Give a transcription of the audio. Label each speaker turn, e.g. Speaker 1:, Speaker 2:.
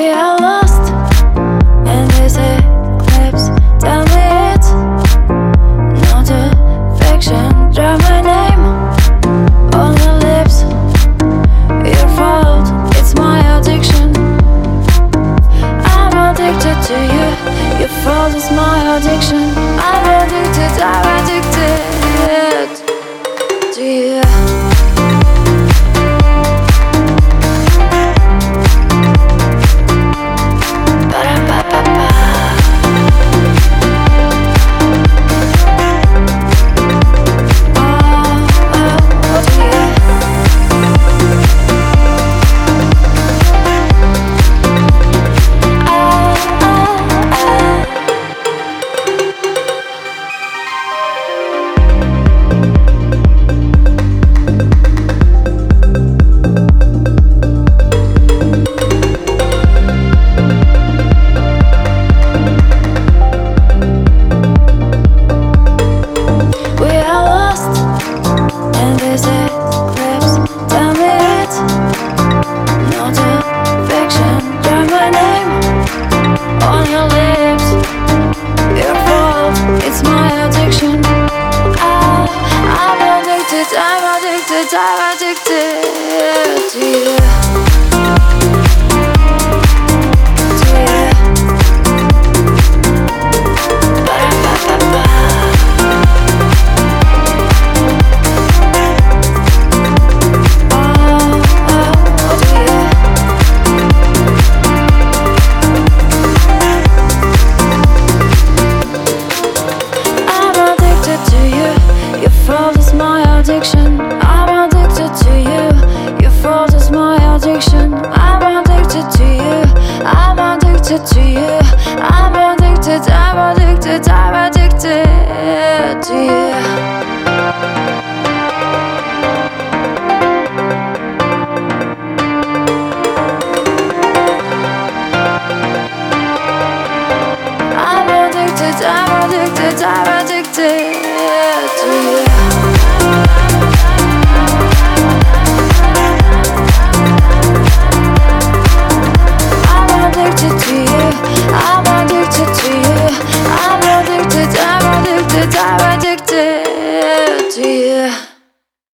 Speaker 1: We are lost in this eclipse. Tell me it's not a fiction. Draw my name on your lips. Your fault, it's my addiction. I'm addicted to you. Your fault is my addiction. I'm addicted to you. I'm addicted to you. Addiction. I'm addicted to you. Your fault is my addiction. I'm addicted to you. I'm addicted to you. I'm addicted. I'm addicted. I'm addicted to you. I'm addicted to you.